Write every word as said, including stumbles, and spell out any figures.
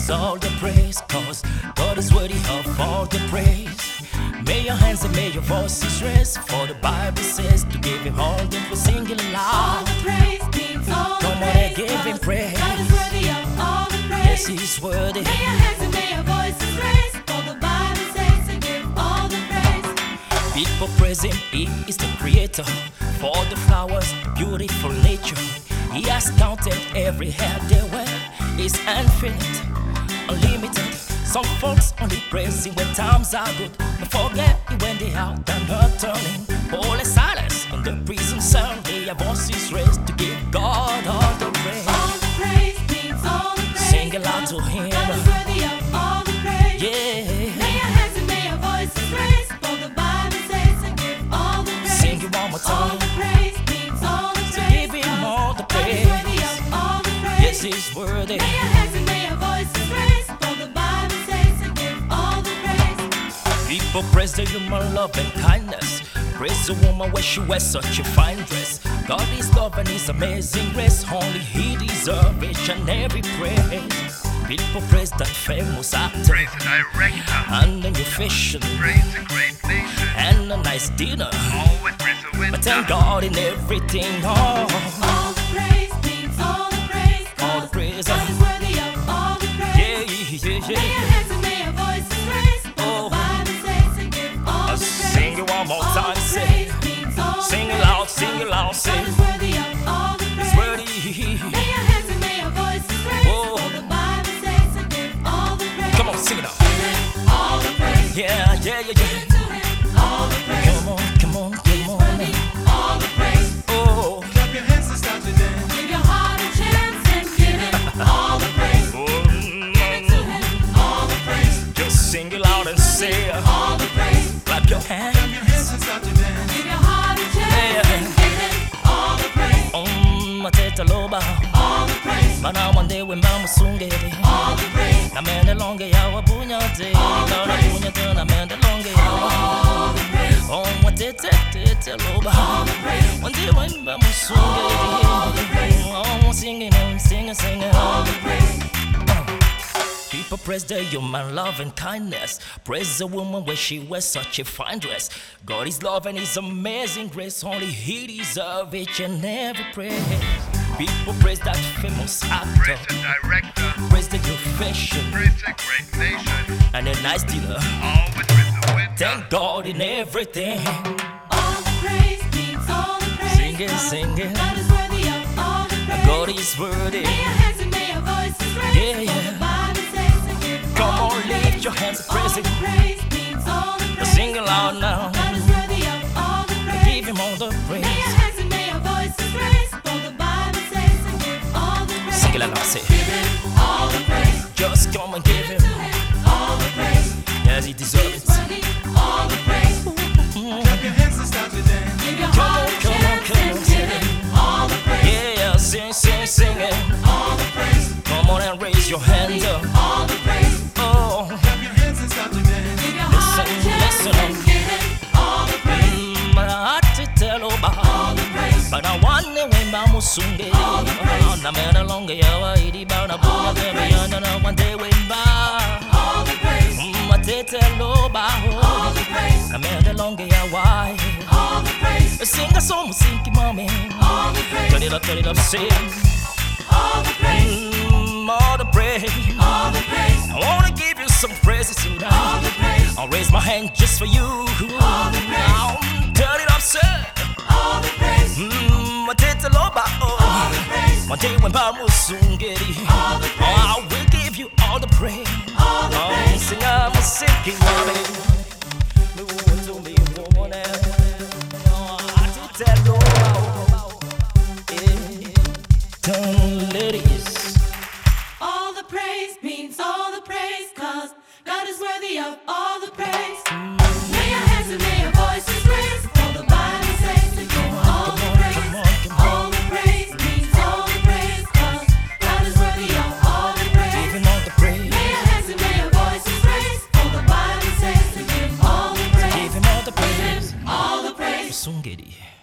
deserves all the praise, cause God is worthy of all the praise. May your hands and may your voices rest, for the Bible says to give him all the praise. Sing it All loud. the praise means all Come the on praise. and give him praise. God is worthy of all the praise. Yes, he's worthy. May your hands and may your voices raise, for the Bible says to give all the praise. People praise him, he is the creator. For the flowers, beautiful nature. He has counted every hair they wear. It's infinite, unlimited. Some folks only praise him when times are good, but forget it when they are done not turning. Paul and Silas in the prison cell, their voices raised to give God all the praise. All the praise means all the praise. Sing it loud to him. God is worthy of all the praise. Yeah. May your hands and may your voices raise, for the Bible says to give all the praise. Sing it one more All time. the praise means all the So praise. give him all the God is praise. worthy of all the praise. Yes, he's worthy. May your hands and may your voices raise, for the Bible says to give all the praise. People praise the human love and kindness. Praise the woman where she wears such a fine dress. God is love and his amazing grace. Only he deserves each and every praise. People praise that famous actor Praise the director. and the musician Praise the great nation. and a nice dinner. Always praise the winner. But thank God in everything. Oh, All the praise means all the praise. all the praise. God is worthy of all the praise. Yeah, yeah, May your yeah. hands and may your voices raise, for Oh. the Bible says to give all I'll the praise. sing it one more All time. the Say, praise means all the sing it praise. loud, sing it loud. Say, God is worthy of all the it's praise. worthy. May your hands and may your voices raise, Oh. for the Bible says to give all the praise. Come on, sing it out. Give him all the praise. Yeah, yeah, yeah, Give yeah. it to him all the praise. Come on, come on, He's come worthy on. all the praise. Oh, Clap your hands and start to dance. Give your heart a chance and give him all the praise. Give it to him all the praise. just sing it loud and say, All the praise. clap your Clap hands. your hands and start to dance. Give your heart a chance and give him all the praise. Um, mateta loba, All the praise. mana wande wemba musungeri. All the praise. Na mende longe ya wapunya te, na punya te na mende longe ya. All the praise. Oh, matete tete loba, All the praise. wande wemba musungeri. Oh, singing and singing, singing. All the praise. People praise the human love and kindness. Praise the woman where she wears such a fine dress. God is love and his amazing grace. Only he deserves each and every praise. People praise that famous Praise actor. the director. Praise the profession Praise the great nation. and a nice dinner. Always praise the winner. Thank God in everything. All the praise means all the praise. Singing, singing. God is worthy of all the praise. God is worthy. May your hands and may your voices raise. Yeah, For yeah. the Bible says to give Come all on, the lift praise. your hands and All praise the him. praise means all the praise. Sing it loud now. God is worthy of all the praise. Give him all the May your praise. hands and may your voices raise. For the Bible says to give all the praise. Sing it loud, say. Give him all the praise. Just come and give him. To him all the praise. Yes, he deserves He's it. worthy all the praise. Clap your hands and start to dance. Give your Come heart on, a come on, chance come and on, give sing. him all the praise. Yeah, sing, sing, sing it. All the praise. Come on and raise your hands up. All the praise. Oh, Clap your hands and start to dance. Give your heart a Listen, chance listen. and give him all the praise. mm, but I had to tell All about. the praise. But I want to win by Musunge. All the praise. Na mera longe ya wa idi ba na All bunya the de praise. ya na one day win by. All the praise. Matete loba. All the praise. Na mera longe ya wa. All the praise. Sing a song, sing it, mommy. All the Turn praise. it up, turn it up, sing. All the praise. Mm, all the praise. All the praise. I wanna give you some praises All tonight. the praise. I'll raise my hand just for you. All the praise. Now, turn it up, sir. All the praise. Mmm, matete loba. All Oh, the praise. one day when Bamu Sungeri. All the praise. Oh, I will give you all the praise. All the Oh, praise. sing I'm a singing, mommy. No one to me, woman. Oh, I did tell you about. Yeah. Turn, ladies. All the praise means all the praise, cause God is worthy of all the praise. May your hands and may your voices raise, for the Bible says to give all the praise. All the praise means all the praise, cause God is worthy of all the praise. Give him all the praise. May your hands and may your voices raise, for the Bible says to give all the praise. Give him all the praise. All the praise. Sungeri.